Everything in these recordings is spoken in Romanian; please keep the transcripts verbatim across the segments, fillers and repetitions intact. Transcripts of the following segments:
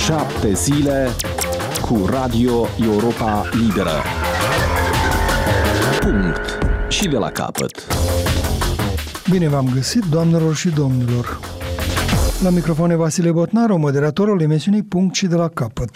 Șapte zile cu Radio Europa Liberă. Punct. Și de la capăt. Bine v-am găsit, doamnelor și domnilor. La microfon e Vasile Botnaru, moderatorul emisiunii Punct și de la capăt.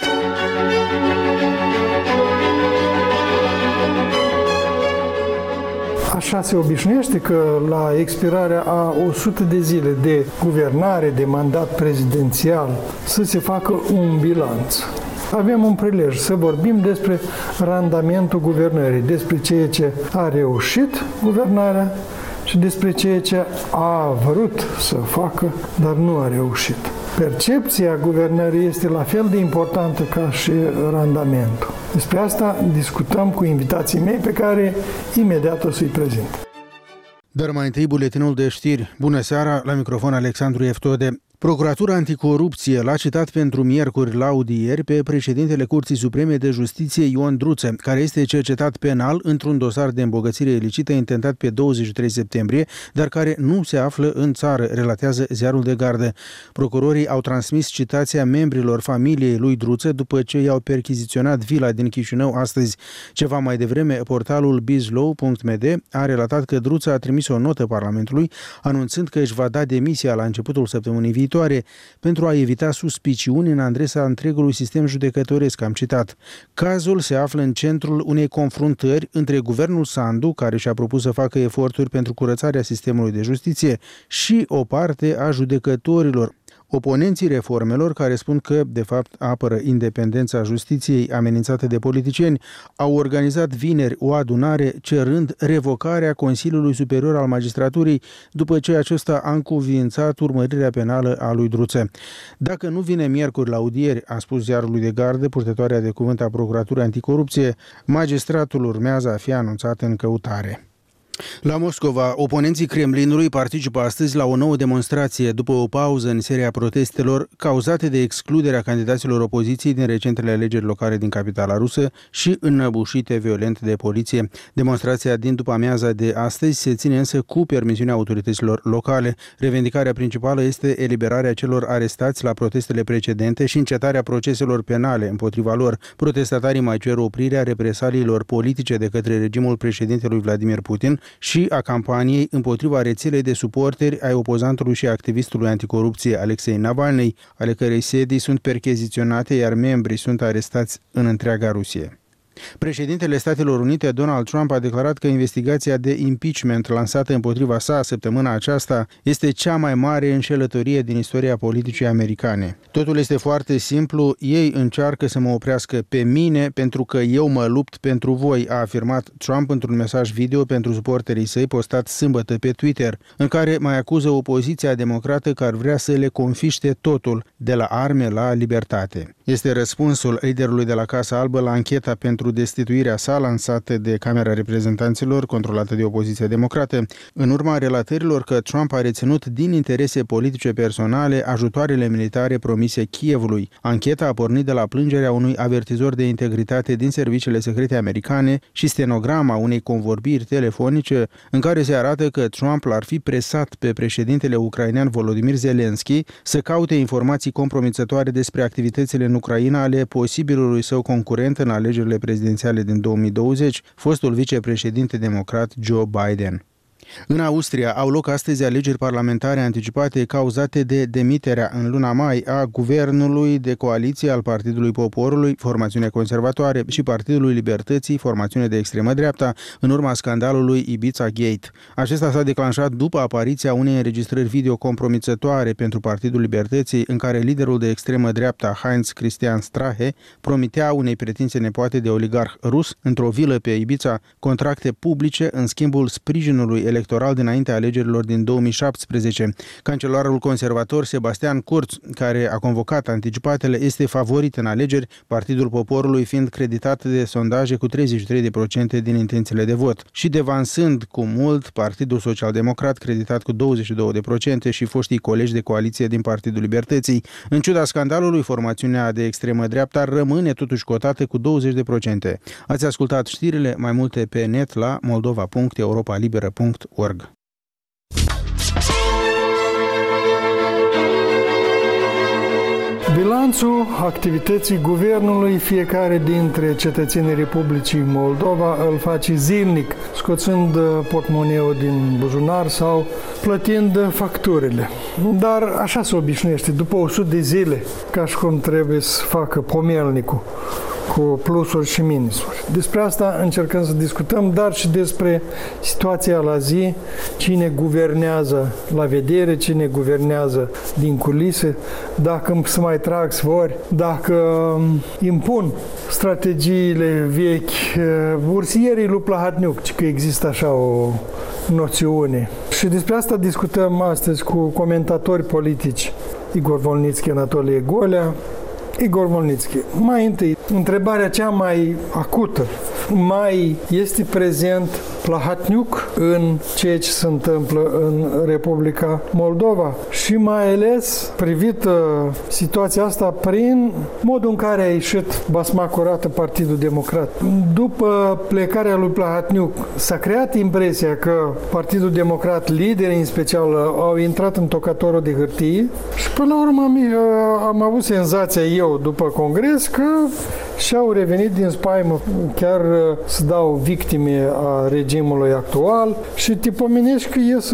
Așa se obișnuiește că la expirarea a o sută de zile de guvernare, de mandat prezidențial, să se facă un bilanț. Avem un prilej să vorbim despre randamentul guvernării, despre ceea ce a reușit guvernarea și despre ceea ce a vrut să facă, dar nu a reușit. Percepția guvernării este la fel de importantă ca și randamentul. Despre asta discutăm cu invitații mei pe care imediat o să-i prezint. Dar mai întâi buletinul de știri. Bună seara, la microfon Alexandru Eftode. Procuratura Anticorupție l-a citat pentru miercuri la audieri pe președintele Curții Supreme de Justiție Ion Druță, care este cercetat penal într-un dosar de îmbogățire ilicită intentat pe douăzeci și trei septembrie, dar care nu se află în țară, relatează Ziarul de Gardă. Procurorii au transmis citația membrilor familiei lui Druță după ce i-au perchiziționat vila din Chișinău astăzi. Ceva mai devreme, portalul bizlaw punct m d a relatat că Druță a trimis o notă Parlamentului anunțând că își va da demisia la începutul săptămânii viitoare pentru a evita suspiciuni în adresa întregului sistem judecătoresc, am citat. Cazul se află în centrul unei confruntări între guvernul Sandu, care și-a propus să facă eforturi pentru curățarea sistemului de justiție, și o parte a judecătorilor. Oponenții reformelor, care spun că, de fapt, apără independența justiției amenințată de politicieni, au organizat vineri o adunare cerând revocarea Consiliului Superior al Magistraturii după ce acesta a încuviințat urmărirea penală a lui Druță. Dacă nu vine miercuri la audieri, a spus Ziarului de Gardă, purtătoarea de cuvânt a Procuraturii Anticorupție, magistratul urmează a fi anunțat în căutare. La Moscova, oponenții Kremlinului participă astăzi la o nouă demonstrație după o pauză în seria protestelor cauzate de excluderea candidaților opoziției din recentele alegeri locale din capitala rusă și înăbușite violent de poliție. Demonstrația din după amiaza de astăzi se ține însă cu permisiunea autorităților locale. Revendicarea principală este eliberarea celor arestați la protestele precedente și încetarea proceselor penale împotriva lor. Protestatarii mai cer oprirea represaliilor politice de către regimul președintelui Vladimir Putin și a campaniei împotriva rețelei de suporteri ai opozantului și activistului anticorupție Alexei Navalny, ale cărei sedii sunt percheziționate, iar membrii sunt arestați în întreaga Rusie. Președintele Statelor Unite, Donald Trump, a declarat că investigația de impeachment lansată împotriva sa săptămâna aceasta este cea mai mare înșelătorie din istoria politicii americane. Totul este foarte simplu, ei încearcă să mă oprească pe mine pentru că eu mă lupt pentru voi, a afirmat Trump într-un mesaj video pentru suporterii săi postat sâmbătă pe Twitter, în care mai acuză opoziția democrată că ar vrea să le confiște totul, de la arme la libertate. Este răspunsul liderului de la Casa Albă la ancheta pentru destituirea sa lansată de Camera Reprezentanților, controlată de opoziția democrată, în urma relatărilor că Trump a reținut din interese politice personale ajutoarele militare promise Kievului. Ancheta a pornit de la plângerea unui avertizor de integritate din serviciile secrete americane și stenograma unei convorbiri telefonice în care se arată că Trump l-ar fi presat pe președintele ucrainean Volodymyr Zelensky să caute informații compromițătoare despre activitățile în Ucraina ale posibilului său concurent în alegerile prezidențiale din două mii douăzeci, fostul vicepreședinte democrat Joe Biden. În Austria au loc astăzi alegeri parlamentare anticipate cauzate de demiterea în luna mai a guvernului de coaliție al Partidului Poporului, formațiune conservatoare, și Partidului Libertății, formațiune de extremă dreapta, în urma scandalului Ibiza Gate. Acesta s-a declanșat după apariția unei înregistrări video compromițătoare pentru Partidul Libertății, în care liderul de extremă dreapta Heinz Christian Strache promitea unei pretinse nepoate de oligarh rus într-o vilă pe Ibiza contracte publice în schimbul sprijinului electoral electoral dinaintea alegerilor din două mii șaptesprezece. Cancelarul conservator Sebastian Kurz, care a convocat anticipatele, este favorit în alegeri, Partidul Poporului fiind creditat de sondaje cu treizeci și trei la sută din intențiile de vot și devansând cu mult Partidul Social-Democrat, creditat cu douăzeci și doi la sută, și foștii colegi de coaliție din Partidul Libertății. În ciuda scandalului, formațiunea de extremă dreapta rămâne totuși cotată cu douăzeci la sută. Ați ascultat știrile, mai multe pe net la moldova punct europa liberă punct org. bilanțul activității guvernului fiecare dintre cetățenii Republicii Moldova îl face zilnic, scoțând portmoneul din buzunar sau plătind facturile. Dar așa se obișnuiește, după o sută de zile, ca și cum trebuie să facă pomelnicul, cu plusuri și minusuri. Despre asta încercăm să discutăm, dar și despre situația la zi, cine guvernează la vedere, cine guvernează din culise, dacă se mai trag sfori, dacă impun strategiile vechi, bursierii lui Plahatniuc, că există așa o noțiune. Și despre asta discutăm astăzi cu comentatori politici, Igor Volnitski, Anatolie Golea. Igor Volnitski, mai întâi, întrebarea cea mai acută, mai este prezent Plahatniuc în ceea ce se întâmplă în Republica Moldova și mai ales privit uh, situația asta prin modul în care a ieșit basma curată Partidul Democrat. După plecarea lui Plahatniuc s-a creat impresia că Partidul Democrat, liderii în special, au intrat în tocatorul de hârtie și până la urmă am, am avut senzația eu după congres că și-au revenit din spaimă, chiar să dau victime a regimului actual și te pomenești că ies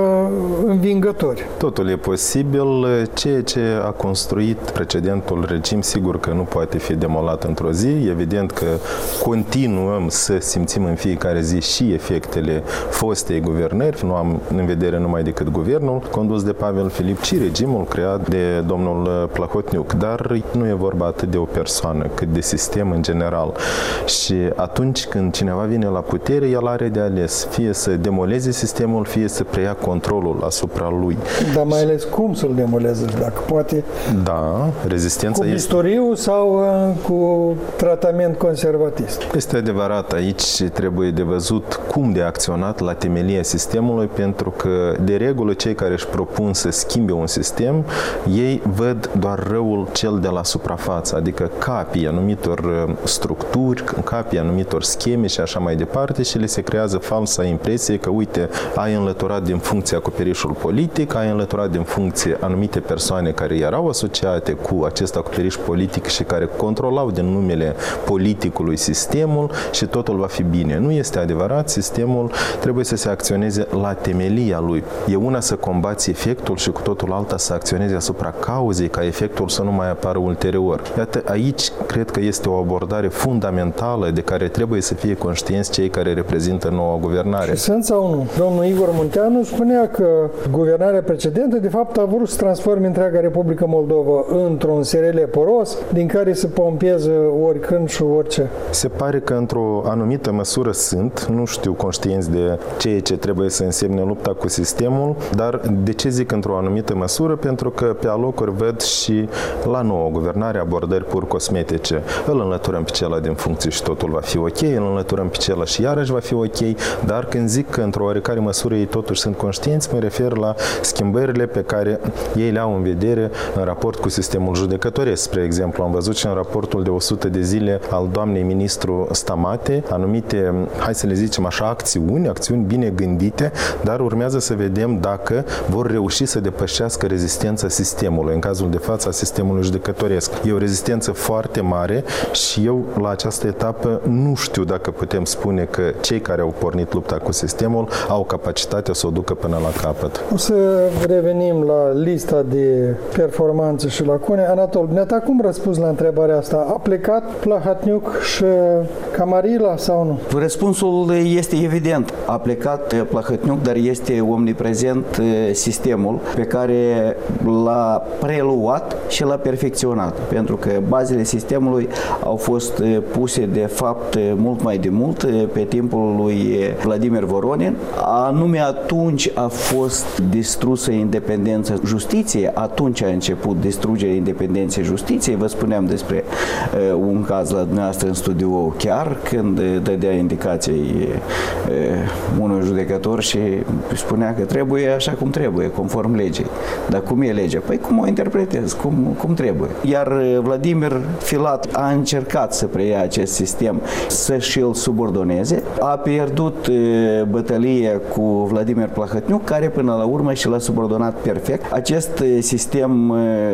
învingători. Totul e posibil. Ceea ce a construit precedentul regim, sigur că nu poate fi demolat într-o zi. Evident că continuăm să simțim în fiecare zi și efectele fostei guvernări. Nu am în vedere numai decât guvernul condus de Pavel Filip, ci regimul creat de domnul Plahotniuc. Dar nu e vorba atât de o persoană, cât de sistem în general. Și atunci când cineva vine la putere, el are de ales fie să demoleze sistemul, fie să preia controlul asupra lui. Dar mai ales cum să-l demoleze, dacă poate. Da, rezistența cu este... bistoriu sau uh, cu tratament conservatist. Este adevărat, aici trebuie de văzut cum de acționat la temelia sistemului, pentru că de regulă cei care își propun să schimbe un sistem, ei văd doar răul cel de la suprafață, adică capii anumitor structuri, capii anumitor scheme și așa mai departe și le se creează falsa impresie că, uite, ai înlăturat din funcție acoperișul politic, ai înlăturat din funcție anumite persoane care erau asociate cu acest acoperiș politic și care controlau din numele politicului sistemul și totul va fi bine. Nu este adevărat, sistemul trebuie să se acționeze la temelia lui. E una să combați efectul și cu totul alta să acționeze asupra cauzei ca efectul să nu mai apară ulterior. Iată, aici cred că este o abordare fundamentală de care trebuie să fie conștienți cei care reprezintă noua guvernare. Și sunt sau nu? Domnul Igor Munteanu spunea că guvernarea precedentă de fapt a vrut să transforme întreaga Republică Moldova într-un S R L poros din care se pompeze oricând și orice. Se pare că într-o anumită măsură sunt, nu știu conștienți de ceea ce trebuie să însemne lupta cu sistemul, dar de ce zic într-o anumită măsură? Pentru că pe alocuri văd și la nouă guvernare abordări pur cosmetice. Îl înlăturăm pe cela din funcție și totul va fi ok, îl înlăturăm pe cela și iarăși va fi ok, dar când zic că într-o oarecare măsură ei totuși sunt conștienți, mă refer la schimbările pe care ei le au în vedere în raport cu sistemul judecătoresc. Spre exemplu, am văzut și în raportul de o sută de zile al doamnei ministru Stamate, anumite, hai să le zicem așa, acțiuni, acțiuni bine gândite, dar urmează să vedem dacă vor reuși să depășească rezistența sistemului, în cazul de față a sistemului judecătoresc. E o rezistență foarte mare și eu la această etapă nu știu dacă putem spune că cei care au pornit lupta cu sistemul au capacitatea să o ducă până la capăt. O să revenim la lista de performanțe și lacune. Anatol, dumneata cum răspunzi la întrebarea asta? A plecat Plahatniuc și Camarila sau nu? Răspunsul este evident. A plecat Plahatniuc, dar este omniprezent sistemul pe care l-a preluat și l-a perfecționat. Pentru că bazele sistemului au fost puse de fapt mult mai de mult pe timpul lui Vladimir Voronin. Anume atunci a fost distrusă independența justiției, atunci a început distrugerea independenței justiției. Vă spuneam despre uh, un caz la dumneavoastră în studio chiar, când dădea indicații uh, unui judecător și spunea că trebuie așa cum trebuie, conform legii. Dar cum e legea? Păi cum o interpretez? Cum, cum trebuie? Iar Vladimir Filat a încercat să preia acest sistem, să și-l subordoneze, a pierdut bătălia cu Vladimir Plahotniuc, care până la urmă și l-a subordonat perfect. Acest sistem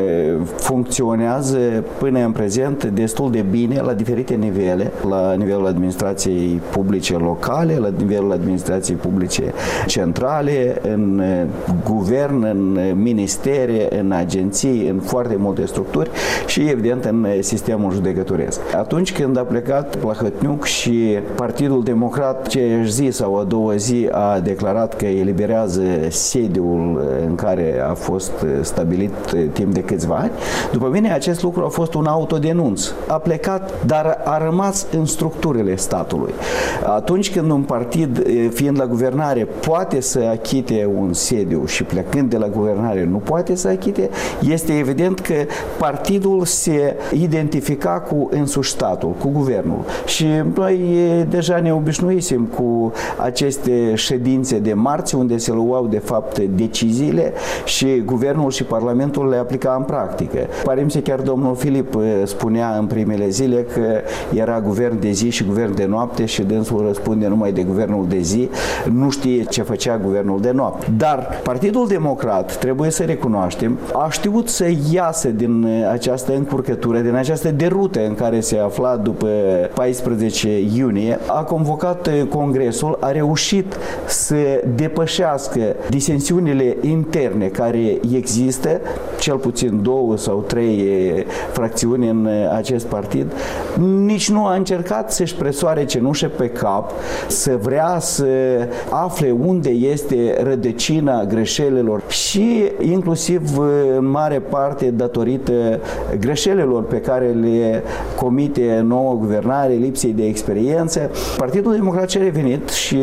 funcționează până în prezent destul de bine la diferite nivele, la nivelul administrației publice locale, la nivelul administrației publice centrale, în guvern, în ministere, în agenții, în foarte multe structuri și evident în sistemul judecătoresc. Atunci când a plecat Plahotniuc și Partidul Democrat aceeași zi sau a doua zi a declarat că eliberează sediul în care a fost stabilit timp de câțiva ani, după mine acest lucru a fost un autodenunț. A plecat, dar a rămas în structurile statului. Atunci când un partid, fiind la guvernare, poate să achite un sediu și plecând de la guvernare nu poate să achite, este evident că partidul se identifica cu însuși statul, cu guvernul. Și noi deja ne obișnuisem cu aceste ședințe de marți unde se luau de fapt deciziile și guvernul și parlamentul le aplica în practică. Pare-mi să chiar domnul Filip spunea în primele zile că era guvern de zi și guvern de noapte și dânsul răspunde numai de guvernul de zi, nu știe ce făcea guvernul de noapte. Dar Partidul Democrat, trebuie să recunoaștem, a știut să iasă din această încurcătură, din această derută în care se afla după paisprezece iunie, a convocat Congresul, a reușit să depășească disensiunile interne care există, cel puțin două sau trei fracțiuni în acest partid, nici nu a încercat să-și presoare cenușă pe cap, să vrea să afle unde este rădăcina greșelilor și inclusiv în mare parte datorită greșelilor pe care le comite noua guvernare, lipsei de experiență, Partidul Democrat a revenit și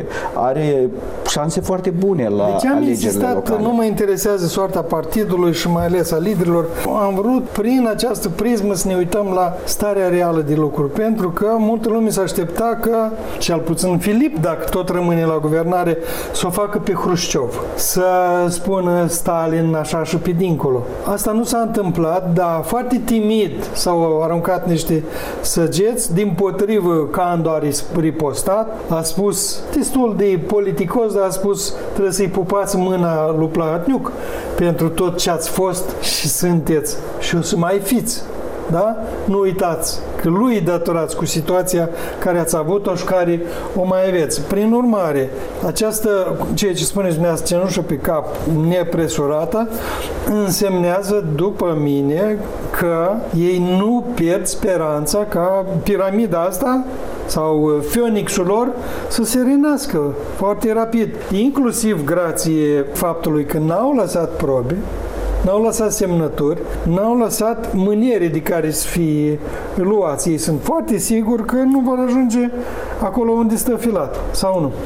are șanse foarte bune la deci am alegerile insistat locale. Că nu mă interesează soarta partidului și mai ales a liderilor. Am vrut prin această prismă să ne uităm la starea reală de lucruri, pentru că multă lume s-a aștepta că, cel puțin Filip, dacă tot rămâne la guvernare, să o facă pe Hrușciov, să spună Stalin așa și pe dincolo. Asta nu s-a întâmplat, dar foarte timid s-au aruncat niște săgeți, dimpotrivă Candu a ripostat, a spus destul de politicos, dar a spus trebuie să-i pupați mâna lui Plahotniuc pentru tot ce ați fost și sunteți și o să mai fiți. Da? Nu uitați că lui îi datorați cu situația care ați avut-o și care o mai aveți. Prin urmare, această, ceea ce spuneți dumneavoastră, cenușă pe cap nepresurată, însemnează, după mine, că ei nu pierd speranța ca piramida asta sau Phoenixul lor să se renască foarte rapid. Inclusiv grație faptului că n-au lăsat probe, n-au lăsat semnături, n-au lăsat mâniere de care să fie luați. Ei sunt foarte siguri că nu vor ajunge acolo unde stă filat, sau nu?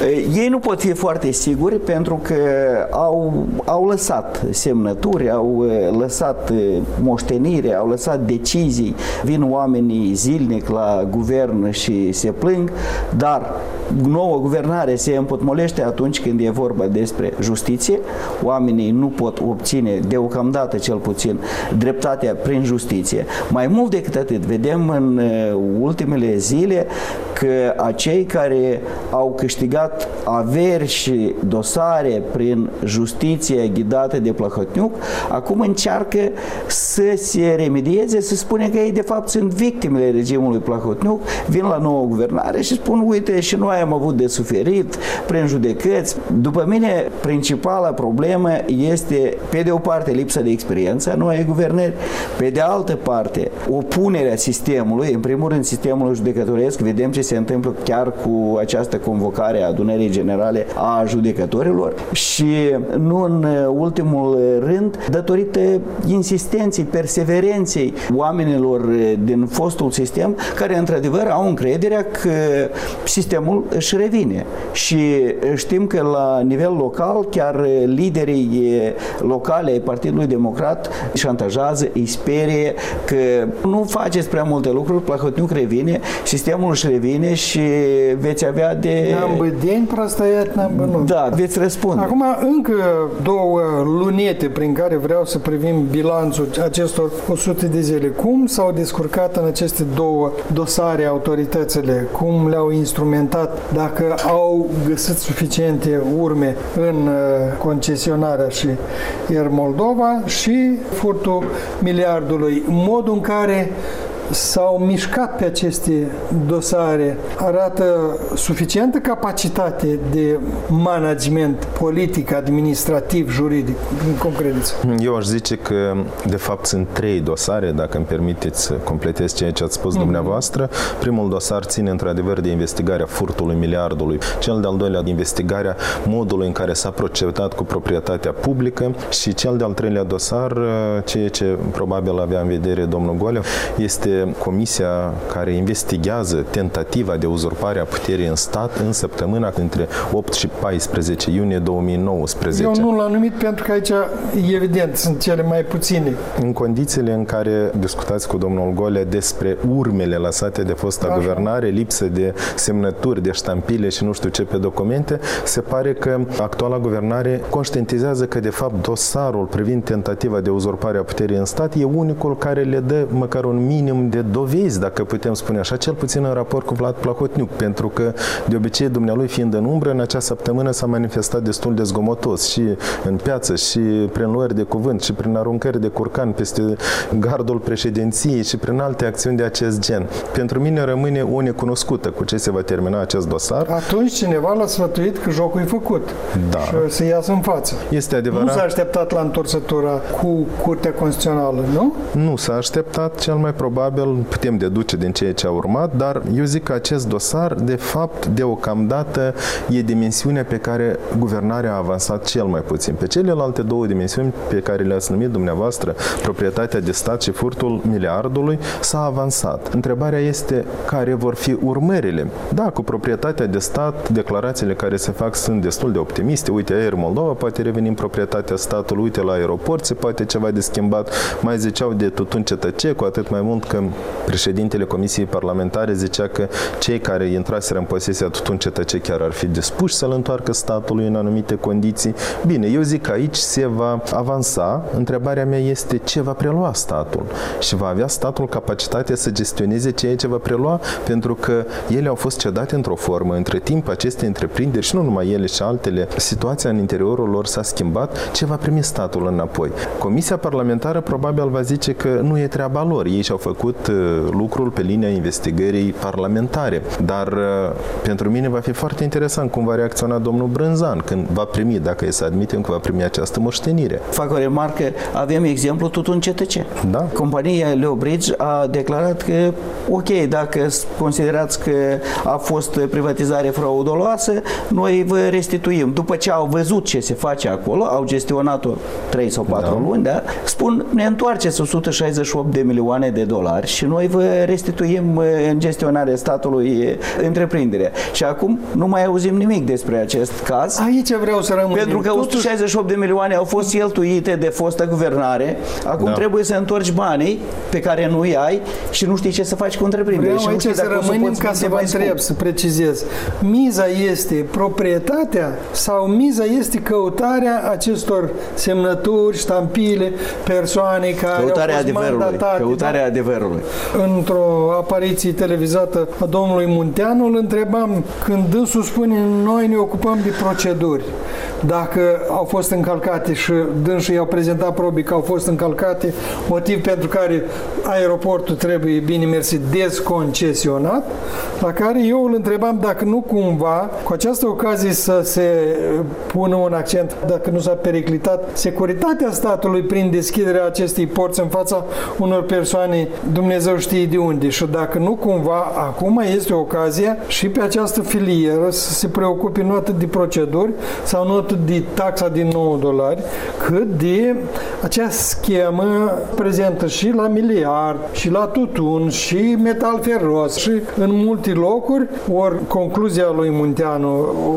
Ei nu pot fi foarte siguri pentru că au, au lăsat semnături, au lăsat moștenire, au lăsat decizii, vin oamenii zilnic la guvern și se plâng, dar nouă guvernare se împotmolește atunci când e vorba despre justiție. Oamenii nu pot obține, deocamdată cel puțin, dreptatea prin justiție. Mai mult decât atât, vedem în ultimele zile că acei care au câștigat averi și dosare prin justiție ghidată de Plahotniuc, acum încearcă să se remedieze, să spune că ei de fapt sunt victimele regimului Plahotniuc, vin la nouă guvernare și spun, uite, și noi am avut de suferit prin judecăți. După mine, principala problemă este, pe de o parte, lipsa de experiență a noii guvernări, pe de altă parte, opunerea sistemului, în primul rând sistemul judecătoresc, vedem ce se întâmplă chiar cu această convocare a adunării generale a judecătorilor și nu în ultimul rând, datorită insistenței, perseverenței oamenilor din fostul sistem, care într-adevăr au încrederea că sistemul își revine. Și știm că la nivel local, chiar liderii locale ai Partidului Democrat șantajează, îi sperie că nu faceți prea multe lucruri, Plahotniuc revine, sistemul își revine mâine și veți avea de... N-am bădeni, prostăiat, n-am bănut. Da, veți răspunde. Acum, încă două lunete prin care vreau să privim bilanțul acestor o sută de zile. Cum s-au descurcat în aceste două dosare autoritățile? Cum le-au instrumentat? Dacă au găsit suficiente urme în concesionarea și Air Moldova și furtul miliardului. Modul în care s-au mișcat pe aceste dosare arată suficientă capacitate de management politic, administrativ, juridic, în concreție. Eu aș zice că, de fapt, sunt trei dosare, dacă îmi permiteți să completez ceea ce ați spus mm-hmm. dumneavoastră. Primul dosar ține, într-adevăr, de investigarea furtului miliardului. Cel de-al doilea, de investigarea modului în care s-a procedat cu proprietatea publică și cel de-al treilea dosar, ceea ce probabil avea în vedere domnul Golea, este comisia care investigează tentativa de uzurpare a puterii în stat în săptămâna între opt și paisprezece iunie două mii nouăsprezece. Eu nu l-am numit pentru că aici, evident, sunt cele mai puține. În condițiile în care discutați cu domnul Golea despre urmele lăsate de fosta Așa. guvernare, lipsă de semnături, de ștampile și nu știu ce pe documente, se pare că actuala guvernare conștientizează că, de fapt, dosarul privind tentativa de uzurpare a puterii în stat e unicul care le dă măcar un minim de dovezi, dacă putem spune așa, cel puțin în raport cu Vlad Plahotniuc, pentru că, de obicei, dumnealui fiind în umbră, în acea săptămână s-a manifestat destul de zgomotos și în piață, și prin luări de cuvânt, și prin aruncări de curcan peste gardul președinției și prin alte acțiuni de acest gen. Pentru mine rămâne o necunoscută cu ce se va termina acest dosar. Atunci cineva l-a sfătuit că jocul e făcut da. și să iasă în față. Este adevărat. Nu s-a așteptat la întorsătura cu Curtea Constituțională, nu? Nu s-a așteptat, cel mai probabil putem deduce din ceea ce a urmat, dar eu zic că acest dosar, de fapt, deocamdată, e dimensiunea pe care guvernarea a avansat cel mai puțin. Pe celelalte două dimensiuni pe care le-ați numit dumneavoastră, proprietatea de stat și furtul miliardului, s-a avansat. Întrebarea este care vor fi urmările. Da, cu proprietatea de stat, declarațiile care se fac sunt destul de optimiste. Uite, Air Moldova poate reveni în proprietatea statului, uite, la aeroport se poate ceva de schimbat. Mai ziceau de tutun cetățe, cu atât mai mult că președintele Comisiei Parlamentare zicea că cei care intraseră în posesia tutun cetățe chiar ar fi dispuși să-l întoarcă statului în anumite condiții. Bine, eu zic că aici se va avansa. Întrebarea mea este ce va prelua statul și va avea statul capacitatea să gestioneze ceea ce va prelua, pentru că ele au fost cedate într-o formă. Între timp, aceste întreprinderi și nu numai ele și altele, situația în interiorul lor s-a schimbat. Ce va primi statul înapoi? Comisia parlamentară probabil va zice că nu e treaba lor. Ei și-au făcut lucrul pe linia investigării parlamentare. Dar pentru mine va fi foarte interesant cum va reacționa domnul Brânzan când va primi, dacă e să admitem că va primi această moștenire. Fac o remarcă, avem exemplu tutun C T C. Da. Compania Leo Bridge a declarat că, ok, dacă considerați că a fost privatizare frauduloasă, noi vă restituim. După ce au văzut ce se face acolo, au gestionat-o trei sau patru da. luni, da? Spun, ne întoarceți o sută șaizeci și opt de milioane de dolari și noi vă restituim în gestionarea statului întreprinderea. Și acum nu mai auzim nimic despre acest caz. Aici vreau să rămân. Pentru că o sută șaizeci și opt de milioane au fost cheltuite de fostă guvernare. Acum da. trebuie să întorci banii pe care nu îi ai și nu știi ce să faci cu întreprinderea. Vreau aici să rămânem ca să vă întreb, să precizez. Miza este proprietatea sau miza este căutarea acestor semnături, ștampile, persoane care căutarea au fost adevărului, mandatate. Căutarea da? adevărului. Într-o apariție televizată a domnului Munteanu îl întrebam când dânsul spune noi ne ocupăm de proceduri. Dacă au fost încălcate și dânsul i-au prezentat probii că au fost încălcate, motiv pentru care aeroportul trebuie, bine mersi, desconcesionat, la care eu îl întrebam dacă nu cumva, cu această ocazie să se pună un accent, dacă nu s-a periclitat securitatea statului prin deschiderea acestei porți în fața unor persoane, Dumnezeu știe de unde, și dacă nu cumva, acum este ocazia și pe această filieră să se preocupe nu atât de proceduri sau nu atât de taxa de nouă dolari, cât de acea schemă prezentă și la miliard, și la tutun, și metal feros, și în multe locuri, ori concluzia lui Munteanu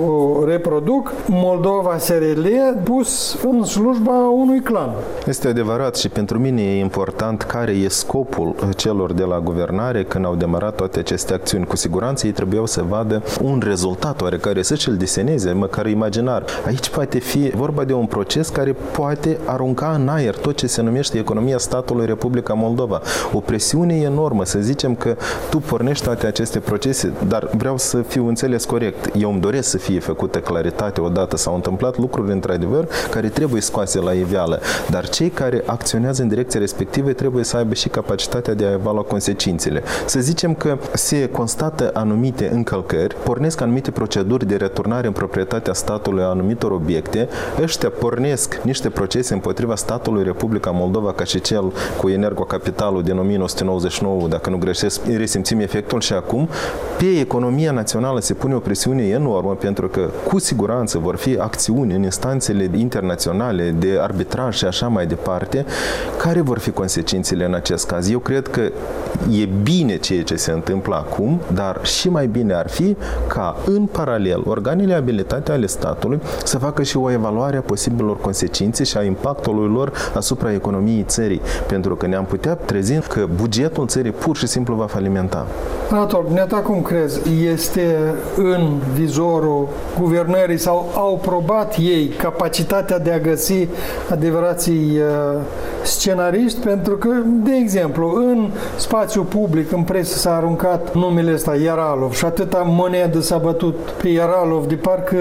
o reproduc, Moldova S R L pus în slujba unui clan. Este adevărat și pentru mine e important care e scopul celor de la guvernare când au demarat toate aceste acțiuni. Cu siguranță ei trebuiau să vadă un rezultat oarecare, să și-l deseneze, măcar imaginar. Aici poate fi vorba de un proces care poate arunca în aer tot ce se numește economia statului Republica Moldova. O presiune enormă, să zicem că tu pornești toate aceste procese, dar vreau să fiu înțeles corect. Eu îmi doresc să fie făcută claritate odată. S-au întâmplat lucruri, într-adevăr, care trebuie scoase la iveală, dar cei care acționează în direcția respective trebuie să aibă și capacitatea de a evalua consecințele. Să zicem că se constată anumite încălcări, pornesc anumite proceduri de returnare în proprietatea statului a anumitor obiecte, ăștia pornesc niște procese împotriva statului Republica Moldova, ca și cel cu Energocapitalul din o mie nouă sute nouăzeci și nouă, dacă nu greșesc, resimțim efectul și acum. Pe economia națională se pune o presiune enormă, pentru că cu siguranță vor fi acțiuni în instanțele internaționale de arbitraj și așa mai departe. Care vor fi consecințele în acest caz? Eu cred că e bine ceea ce se întâmplă acum, dar și mai bine ar fi ca în paralel organele abilitate ale statului să facă și o evaluare a posibilor consecințe și a impactului lor asupra economiei țării, pentru că ne-am putea trezi că bugetul țării pur și simplu va falimenta. Anatol, dumneata cum crezi? Este în vizorul guvernării sau au probat ei capacitatea de a găsi adevărații uh, scenariști? Pentru că, de exemplu, în spațiu public, în presă s-a aruncat numele ăsta, Yaralov, și atâta monedă s-a bătut pe Yaralov, de parcă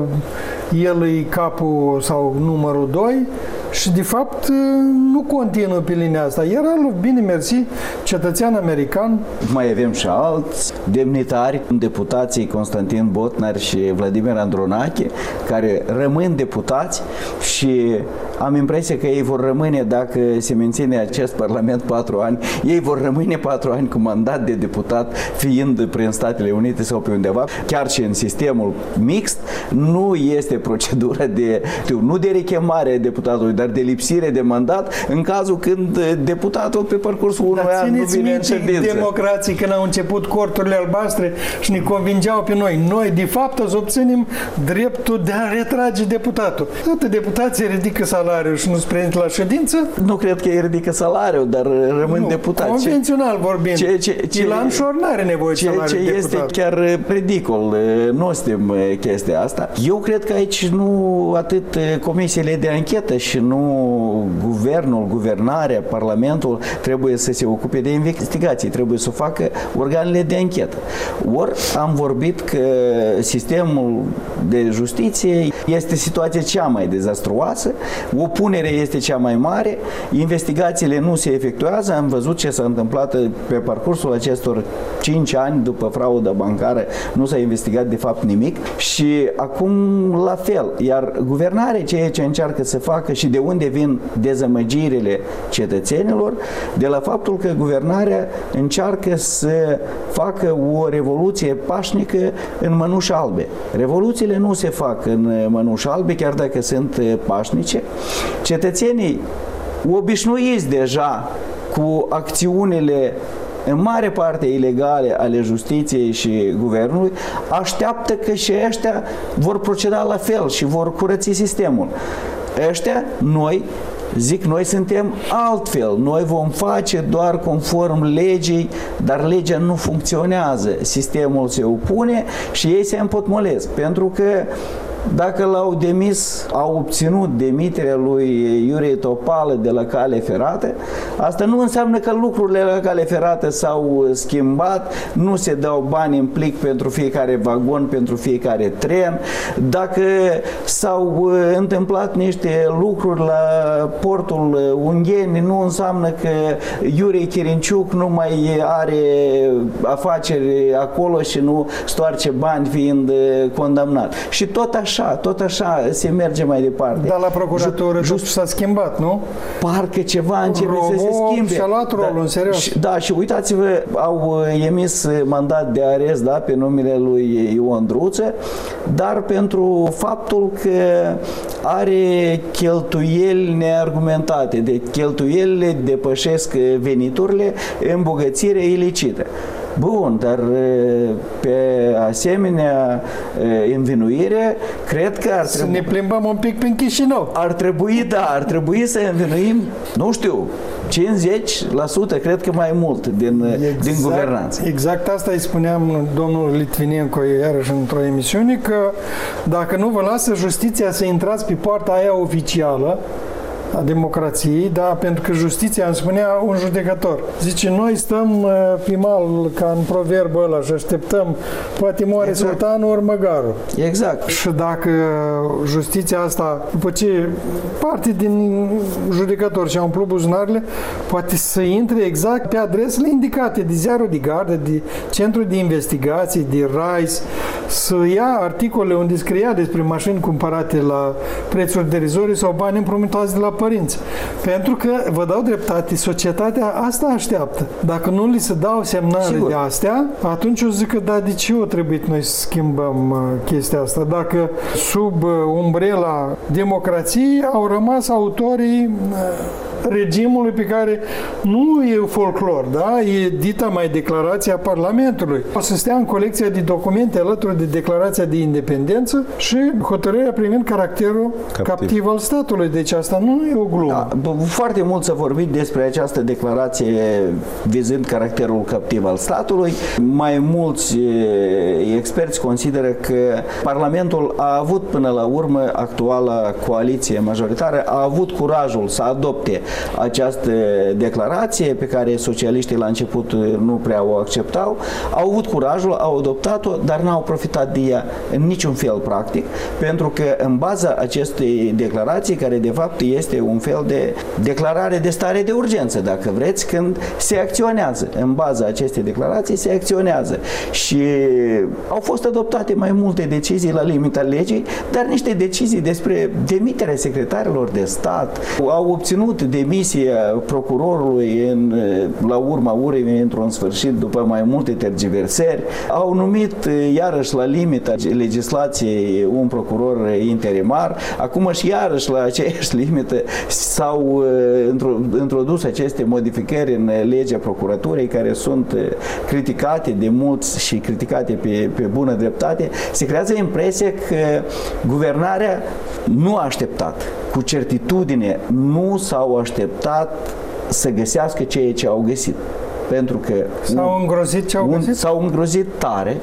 el e capul sau numărul doi, și de fapt nu continuă pe linia asta. Yaralov, bine mersi, cetățean american. Mai avem și alți demnitari, deputații Constantin Botnar și Vladimir Andronache, care rămân deputați și am impresia că ei vor rămâne, dacă se menține acest parlament patru ani, ei vor rămâne patru ani cu mandat de deputat, fiind prin Statele Unite sau pe undeva. Chiar și în sistemul mixt nu este procedură de, nu de rechemare a deputatului, dar de lipsire de mandat în cazul când deputatul pe parcursul unui an nu vine în ședință. Democrații când au început corturile albastre și ne convingeau pe noi. Noi, de fapt, să obținem dreptul de a retrage deputatul. Toate deputații ridică salariul și nu se prezintă la ședință? Nu cred că ei ridică salariul, dar rămân nu, deputați. Convențional vorbind. Ce, ce, ce, Ilan Șor n-are nevoie de salariul Ce este deputat. Chiar ridicol. Nu știm chestia asta. Eu cred că aici nu atât comisiile de anchetă și nu guvernul, guvernarea, parlamentul trebuie să se ocupe de investigații, trebuie să o facă organele de anchetă. Ori am vorbit că sistemul de justiție este situația cea mai dezastruoasă, opunerea este cea mai mare, investigațiile nu se efectuează, am văzut ce s-a întâmplat pe parcursul acestor cinci ani după fraudă bancară, nu s-a investigat de fapt nimic și acum la fel, iar guvernarea ceea ce încearcă să facă și de unde vin dezamăgirile cetățenilor, de la faptul că guvernarea încearcă să facă o revoluție pașnică în mănuși albe. Revoluțiile nu se fac în mănuși albe, chiar dacă sunt pașnice. Cetățenii obișnuiți deja cu acțiunile în mare parte ilegale ale justiției și guvernului, așteaptă că și ăștia vor proceda la fel și vor curăți sistemul. Ăștia, noi, zic, noi suntem altfel. Noi vom face doar conform legii, dar legea nu funcționează. Sistemul se opune și ei se împotmolesc. Pentru că dacă l-au demis, au obținut demiterea lui Iurie Topală de la cale ferată, asta nu înseamnă că lucrurile la cale ferată s-au schimbat, nu se dau bani în plic pentru fiecare vagon, pentru fiecare tren. Dacă s-au întâmplat niște lucruri la portul Ungheni, nu înseamnă că Iurie Chirinciuc nu mai are afaceri acolo și nu stoarce bani fiind condamnat. Și tot așa Așa, tot așa se merge mai departe. Dar la procuratură just s-a schimbat, nu? Parcă ceva începe Robo să se schimbe. Și-a luat rolul, da, în serios. Și, da, și uitați-vă, au emis mandat de arest, da, pe numele lui Ion Druță, dar pentru faptul că are cheltuieli neargumentate, de cheltuielile depășesc veniturile, îmbogățire ilicită. Bun, dar pe asemenea învinuire, cred că ar trebui... Să ne plimbăm un pic prin Chișinău. Ar trebui, da, ar trebui să învinuim, nu știu, cincizeci la sută, cred că mai mult, din, exact, din guvernanță. Exact asta îi spuneam domnul Litvinenko iarăși într-o emisiune, că dacă nu vă lasă justiția să intrați pe poarta aia oficială a democrației, da, pentru că justiția, îmi spunea un judecător, zice, noi stăm pe mal ca în proverbul ăla și așteptăm, poate moare exact. Sultanul ori măgarul. Exact. Și dacă justiția asta, după ce parte din judecători și-au umplut buzunarele, poate să intre exact pe adresele indicate de Ziarul de Gardă, de Centrul de Investigații, de RAIS, să ia articole unde scria despre mașini cumpărate la prețuri derizorii sau bani împrumutați de la părinți. Pentru că, vă dau dreptate, societatea asta așteaptă. Dacă nu li se dau semnale Sigur. de astea, atunci eu zic că da, de ce o trebuie noi să schimbăm uh, chestia asta? Dacă sub uh, umbrela democrației au rămas autorii uh, regimului pe care nu e folclor, da? E dita mai declarația Parlamentului. O să stea în colecția de documente alături de declarația de independență și hotărârea privind caracterul captiv, captiv al statului. Deci asta nu e o glumă. Da, foarte mult s-a vorbit despre această declarație vizând caracterul captiv al statului. Mai mulți experți consideră că Parlamentul a avut până la urmă, actuala coaliție majoritară, a avut curajul să adopte această declarație pe care socialiștii la început nu prea o acceptau. Au avut curajul, au adoptat-o, dar n-au profitat de ea în niciun fel practic, pentru că în baza acestei declarații, care de fapt este un fel de declarare de stare de urgență, dacă vreți, când se acționează. În baza acestei declarații se acționează. Și au fost adoptate mai multe decizii la limita legii, dar niște decizii despre demiterea secretarilor de stat. Au obținut demisia procurorului în, la urma urmei, într-un sfârșit, după mai multe tergiversări. Au numit iarăși la limita legislației un procuror interimar. Acum și iarăși la aceeași limită s-au introdus aceste modificări în legea procuraturii, care sunt criticate de mulți și criticate pe, pe bună dreptate. Se creează impresia că guvernarea nu a așteptat. Cu certitudine nu s-au așteptat să găsească ceea ce au găsit. Pentru că s-au îngrozit ce au găsit? S-au îngrozit tare.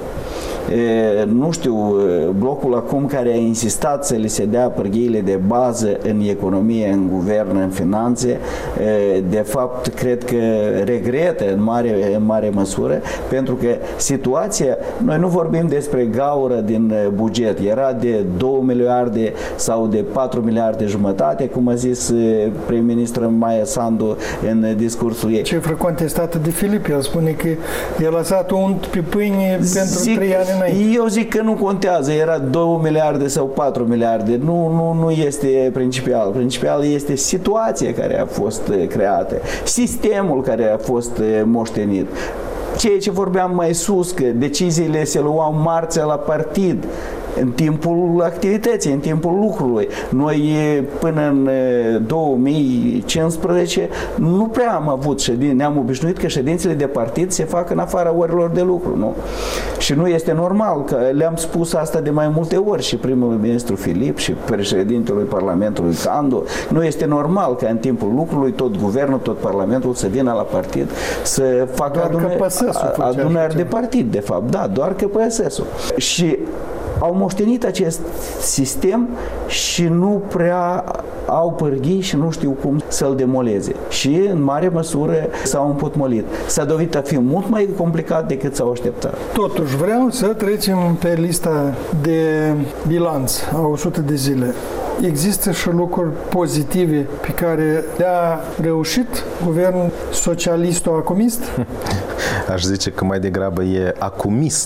E, nu știu, blocul acum care a insistat să li se dea pârghiile de bază în economie, în guvern, în finanțe, e, de fapt, cred că regretă în mare, în mare măsură, pentru că situația, noi nu vorbim despre gaură din buget, era de două miliarde sau de patru miliarde jumătate, cum a zis prim-ministrul Maia Sandu în discursul ei. Cifră contestată de Filip, el spune că i-a lăsat unt pe pâine pentru Zic, trei ani. Eu zic că nu contează, era două miliarde sau patru miliarde, nu, nu, nu este principal. Principal este situația care a fost creată, sistemul care a fost moștenit. Ceea ce vorbeam mai sus, că deciziile se luau marțea la partid, în timpul activității, în timpul lucrului. Noi până în două mii cincisprezece nu prea am avut ședințe, ne-am obișnuit că ședințele de partid se fac în afara orelor de lucru, nu? Și nu este normal, că le-am spus asta de mai multe ori și primul ministru Filip și președintelui Parlamentului Candu. Nu este normal că în timpul lucrului tot guvernul, tot Parlamentul să vină la partid să facă adunări, adunări de partid, de fapt. Da, doar că P S S-ul. Și au moștenit acest sistem și nu prea au pârghii și nu știu cum să-l demoleze. Și în mare măsură s-au împotmolit. S-a dovedit a fi mult mai complicat decât s-au așteptat. Totuși vreau să trecem pe lista de bilanț a o sută de zile. Există și lucruri pozitive pe care le-a reușit guvernul socialist-o-acumist? Aș zice că mai degrabă e acumist,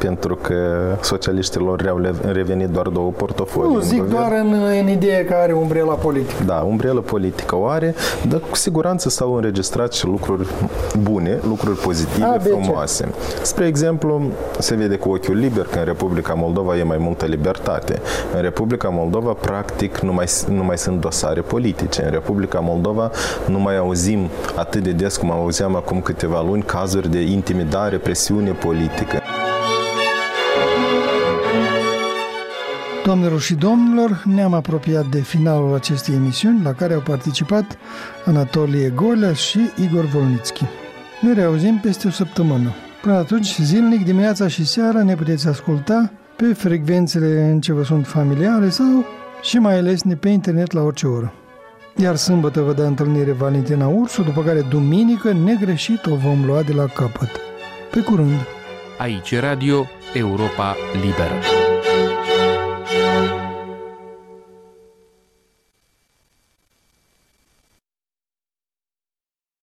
pentru că socialiștilor le-au revenit doar două portofolii. Nu, zic doar în, în ideea că are umbrela politică. Da, umbrelă politică o are, dar cu siguranță s-au înregistrat și lucruri bune, lucruri pozitive, A, frumoase. Spre exemplu, se vede cu ochiul liber că în Republica Moldova e mai multă libertate. În Republica Moldova, practic, nu mai, nu mai sunt dosare politice. În Republica Moldova nu mai auzim atât de des cum auzeam acum câteva luni cazuri de intimidare, presiune politică. Doamnelor și domnilor, ne-am apropiat de finalul acestei emisiuni, la care au participat Anatolie Golea și Igor Volnitski. Ne reauzim peste o săptămână. Până atunci, zilnic, dimineața și seara, ne puteți asculta pe frecvențele în ce vă sunt familiare sau și mai ales pe internet la orice oră. Iar sâmbătă vă dă întâlnire Valentina Ursu, după care duminică, negreșit, o vom lua de la capăt. Pe curând! Aici Radio Europa Liberă.